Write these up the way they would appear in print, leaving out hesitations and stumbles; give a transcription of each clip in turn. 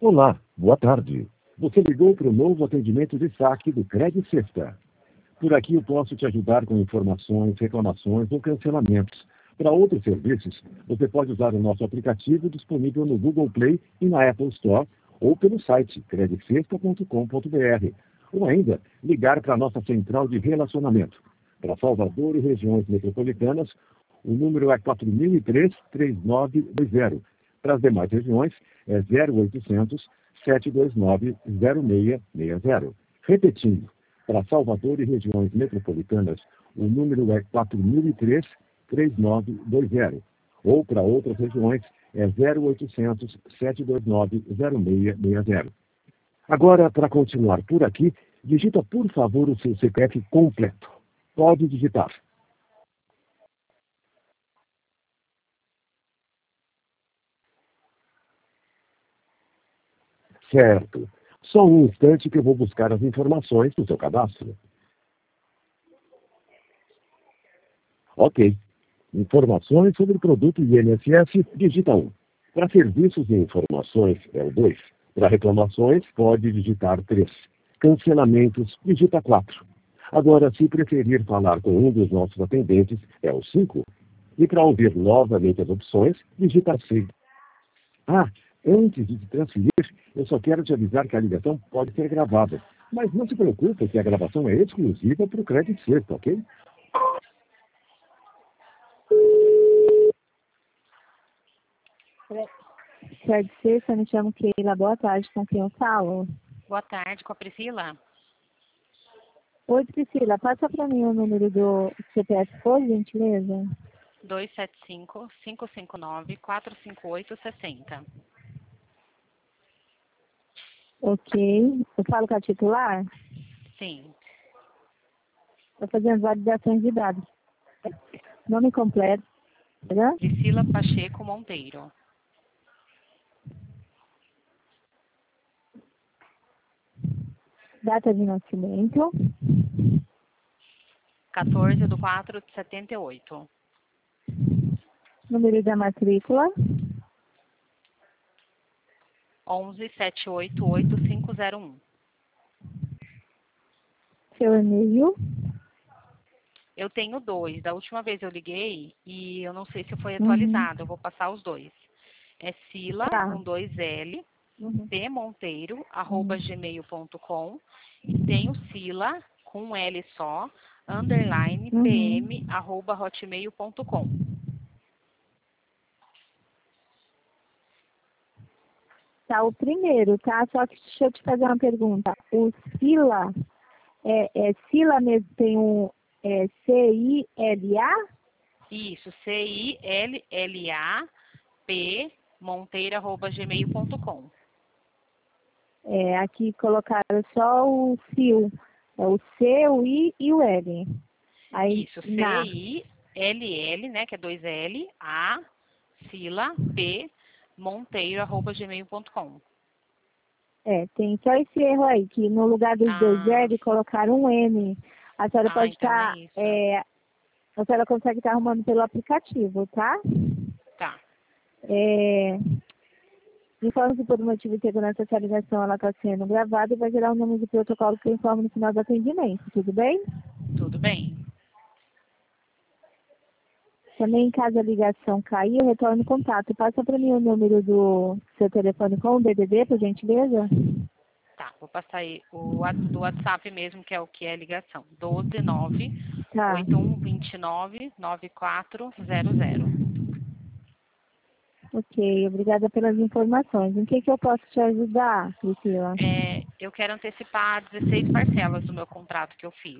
Olá, boa tarde. Você ligou para o novo atendimento de saque do Credit Sexta. Por aqui eu posso te ajudar com informações, reclamações ou cancelamentos. Para outros serviços, você pode usar o nosso aplicativo disponível no Google Play e na Apple Store ou pelo site creditsexta.com.br. Ou ainda, ligar para a nossa central de relacionamento. Para Salvador e regiões metropolitanas, o número é 4003-3920. Para as demais regiões, é 0800 729 0660. Repetindo, para Salvador e regiões metropolitanas, o número é 4003-3920. Ou para outras regiões, é 0800 729 0660. Agora, para continuar por aqui, digita, por favor, o seu CPF completo. Pode digitar. Certo. Só um instante que eu vou buscar as informações do seu cadastro. Ok. Informações sobre o produto INSS, digita 1. Para serviços e informações, é o 2. Para reclamações, pode digitar 3. Cancelamentos, digita 4. Agora, se preferir falar com um dos nossos atendentes, é o 5. E para ouvir novamente as opções, digita 6. Ah, antes de te transferir, eu só quero te avisar que a ligação pode ser gravada. Mas não se preocupe que a gravação é exclusiva para o Credit Sexta, ok? Credit Sexta, me chamo Keila. Boa tarde, com quem eu falo? Boa tarde, com a Priscila. Oi, Priscila, passa para mim o número do CPF, por gentileza. 275-559-458-60. Ok. Eu falo com a titular? Sim. Estou fazendo validações de dados. Nome completo, né? Priscila Pacheco Monteiro. Data de nascimento. 14/4/78. Número da matrícula. 11-788-501. Seu e-mail. Eu tenho 2. Da última vez eu liguei e eu não sei se foi atualizado. Eu vou passar os 2. É Sila, Tá. com 2L, pmonteiro, @gmail.com. E tenho Sila, com um L só, underline, pm, @hotmail.com. Tá, o primeiro, tá? Só que deixa eu te fazer uma pergunta. O Sila, Sila mesmo, tem um C-I-L-A? Isso, CILLA, monteiro, @gmail.com. Aqui colocaram só o fio. É o C, o I e o L. Aí, Isso, CILL, né, que é 2L, A, Sila, P, monteiro, @gmail.com. Tem só esse erro aí, que no lugar dos dois L colocaram um M. A senhora pode então estar. é isso. A senhora consegue estar arrumando pelo aplicativo, tá? Tá. Informa que por motivo de segurança essa ligação ela está sendo gravada e vai gerar um número de protocolo que eu informo no final do atendimento, tudo bem? Tudo bem. Também, caso a ligação cair, eu retorno o contato. Passa para mim o número do seu telefone com o DDD, por gentileza? Tá, vou passar aí do WhatsApp mesmo, que é o que é a ligação. 12 Tá. 9 8129 9400. Ok, obrigada pelas informações. Em que eu posso te ajudar, Priscila? Eu quero antecipar 16 parcelas do meu contrato que eu fiz.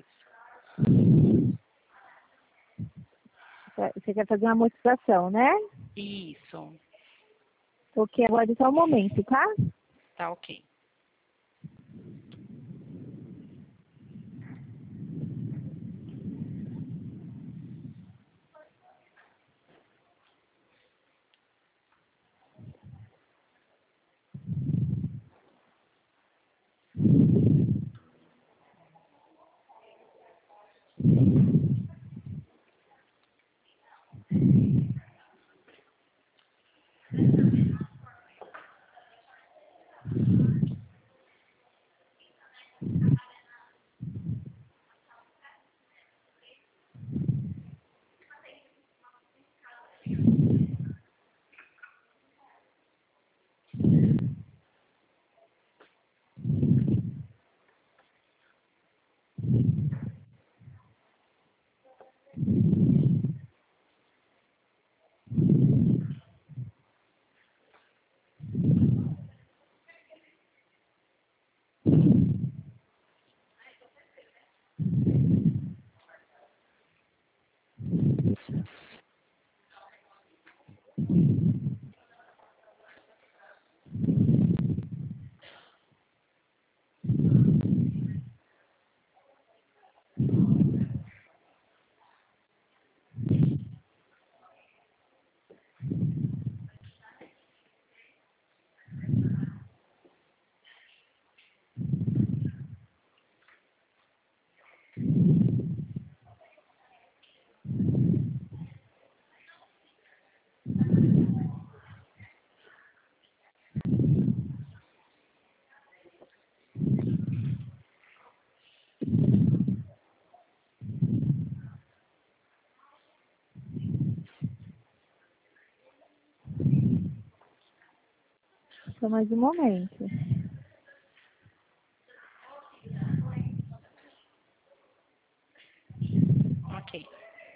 Você quer fazer uma amortização, né? Isso. Ok, agora só um momento, tá? Tá ok. Só mais um momento. Ok.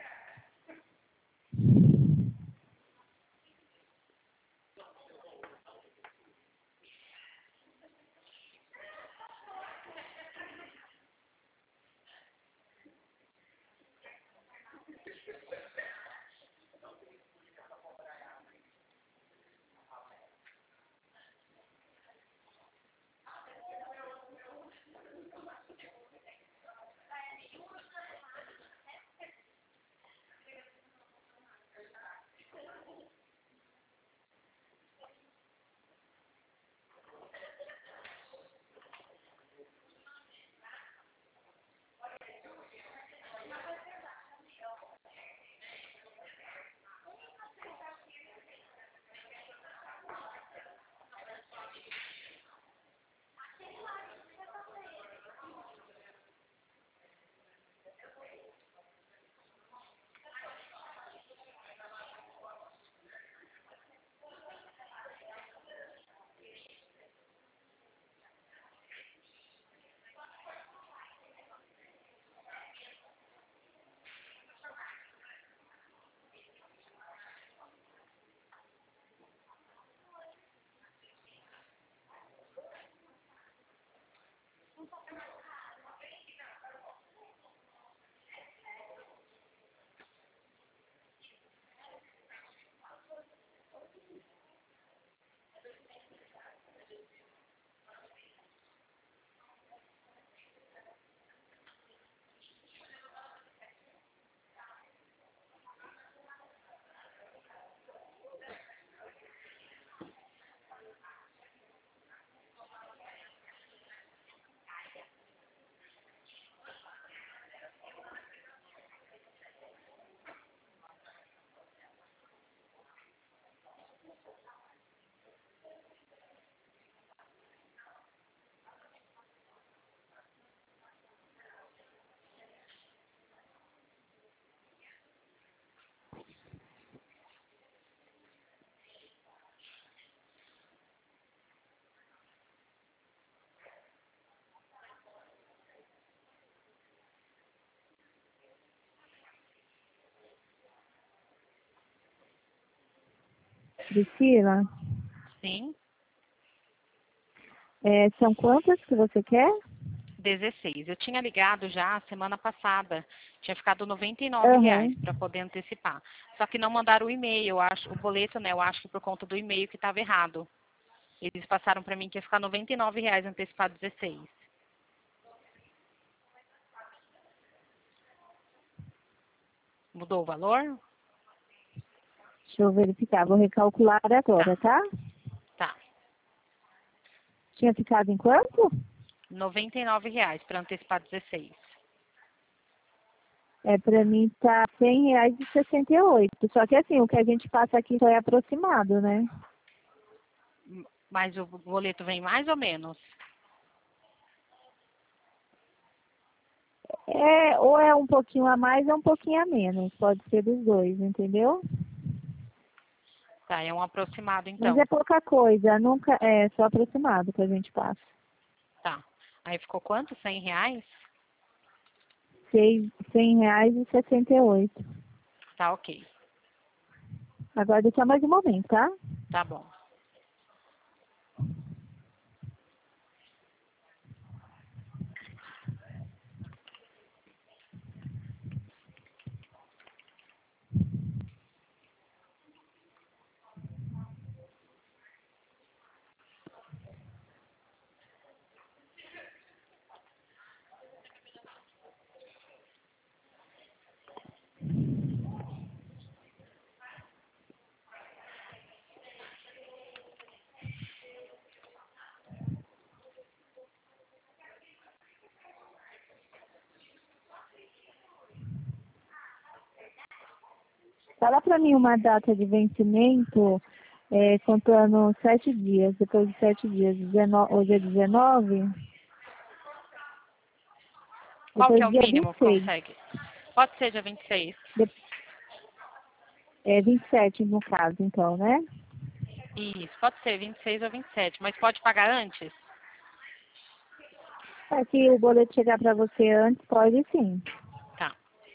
Priscila, Sim, são quantas que você quer? 16. Eu tinha ligado já semana passada. Tinha ficado R$ 99 Aham. para poder antecipar. Só que não mandaram o e-mail, eu acho, o boleto, né? Eu acho que por conta do e-mail que estava errado. Eles passaram para mim que ia ficar R$ 99 antecipado 16. Mudou o valor? Deixa eu verificar, vou recalcular agora, Tá, tá? tá. Tinha ficado em quanto? R$ 99 para antecipar 16. Para mim tá R$ 100,68. Só que assim, o que a gente passa aqui só é aproximado, né? Mas o boleto vem mais ou menos? Ou é um pouquinho a mais ou um pouquinho a menos. Pode ser dos dois, entendeu? Tá, é um aproximado Mas então. é pouca coisa, nunca é só aproximado que a gente passa. Tá. Aí ficou quanto? R$ 100? R$ 100,68. Tá, ok. Agora deixa mais um momento, tá? Tá bom. Fala para mim uma data de vencimento, contando 7 dias, depois de 7 dias. Hoje é 19, Qual que é depois o dia mínimo que 26. consegue? Pode ser dia 26. De, 27 no caso, então, né? Isso, pode ser 26 ou 27, mas pode pagar antes? Se o boleto chegar para você antes, pode sim. Tá.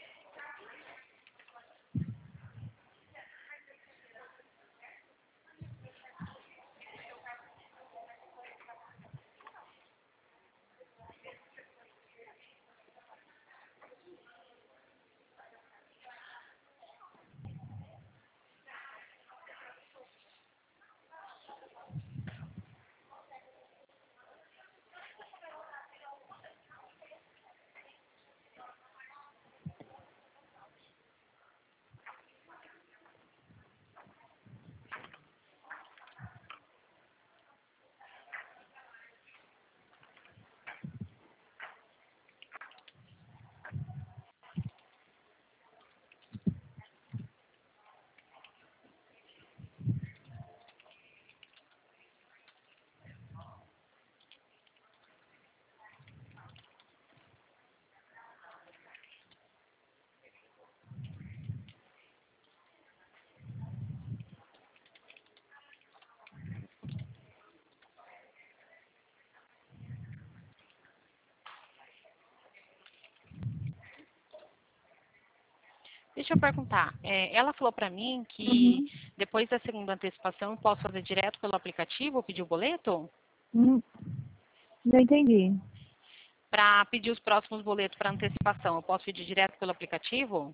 Deixa eu perguntar. Ela falou para mim que depois da segunda antecipação eu posso fazer direto pelo aplicativo ou pedir o boleto? Não entendi. Para pedir os próximos boletos para antecipação, eu posso pedir direto pelo aplicativo?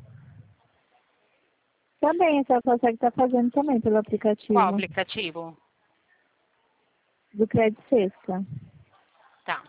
Também, você consegue estar fazendo também pelo Qual aplicativo aplicativo? do Crédito Sexta. Tá.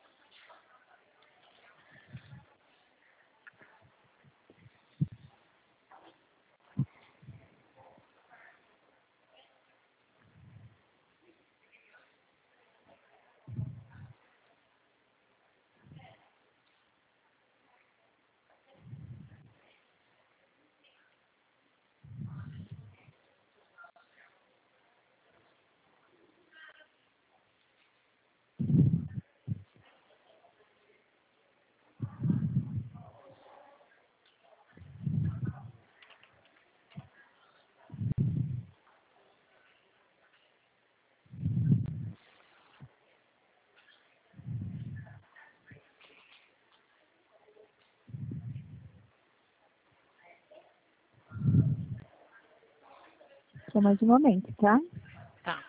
Só mais um momento, tá? Tá.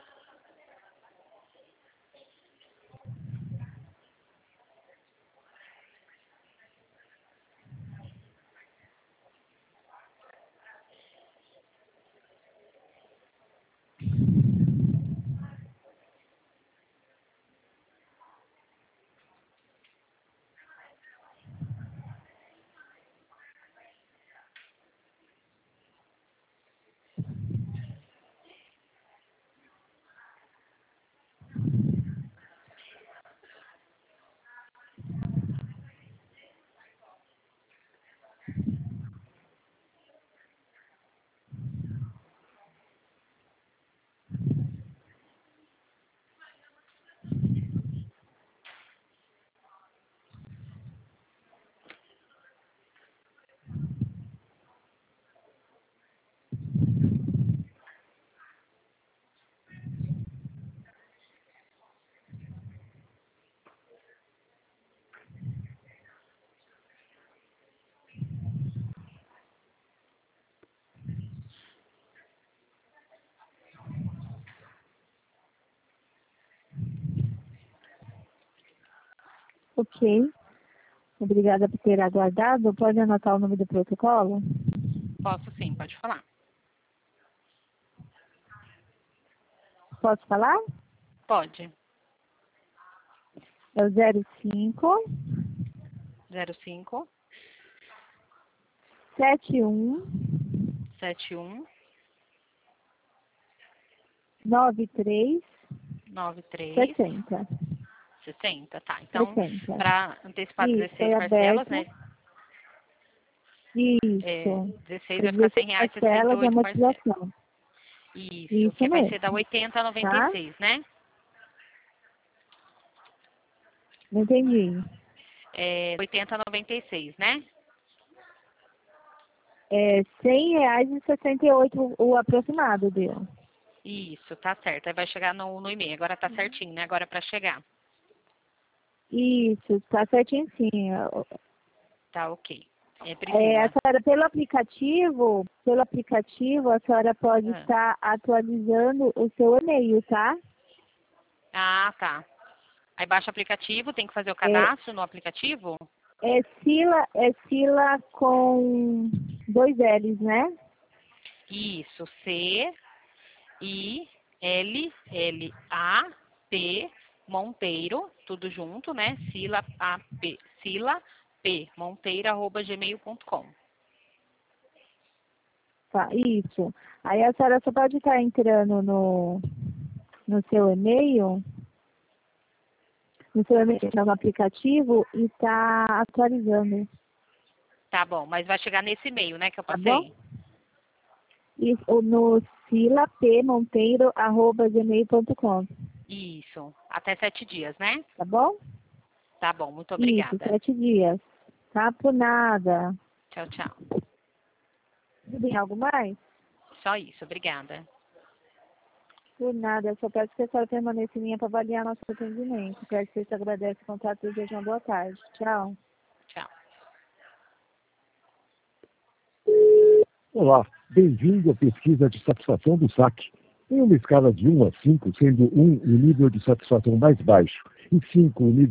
Ok. Obrigada por ter aguardado. Pode anotar o nome do protocolo? Posso sim, pode falar. Posso falar? Pode. É o 05 05 71 71 93 93 60. 60. Tá. Então, 60. para antecipar Isso, 16 foi parcelas, aberto. né? Isso. 16 Foi vai ficar 16 R$ parcelas e 100,68 parcela. amortização. Isso, Isso que vai ser da mesmo. 80 a Tá? 96, né? Não entendi. 80 a 96, né? É R$ 100,68 o aproximado deu. Isso, tá certo. Aí vai chegar no e-mail. Agora tá certinho, né? Agora para chegar. Isso, tá certinho sim. Tá ok. É A Priscila. senhora, pelo aplicativo, a senhora pode Ah. estar atualizando o seu e-mail, tá? Ah, tá. Aí baixa o aplicativo, tem que fazer o cadastro no aplicativo? É Sila com 2 L's, né? Isso, C-I-L-L-A-P Monteiro, tudo junto, né? Sila P Monteiro, @gmail.com. Tá, isso. Aí a senhora só pode estar entrando no seu e-mail, no aplicativo e tá atualizando, Tá bom, mas vai chegar nesse e-mail, né, que eu tá bom? passei? Isso, no silapmonteiro@gmail.com, Isso, até 7 dias, né? tá bom? Tá bom, muito Isso, obrigada. 7 dias. Tá por nada. Tchau, tchau. Tem algo mais? Só isso, obrigada. Por nada, eu só peço que a senhora permaneça em linha para avaliar nosso atendimento. Quero que você se agradece o contato e deseja uma boa tarde. Tchau. Tchau. Olá, bem-vindo à pesquisa de satisfação do SAC. Em uma escala de 1 a 5, sendo 1 o nível de satisfação mais baixo e 5 o nível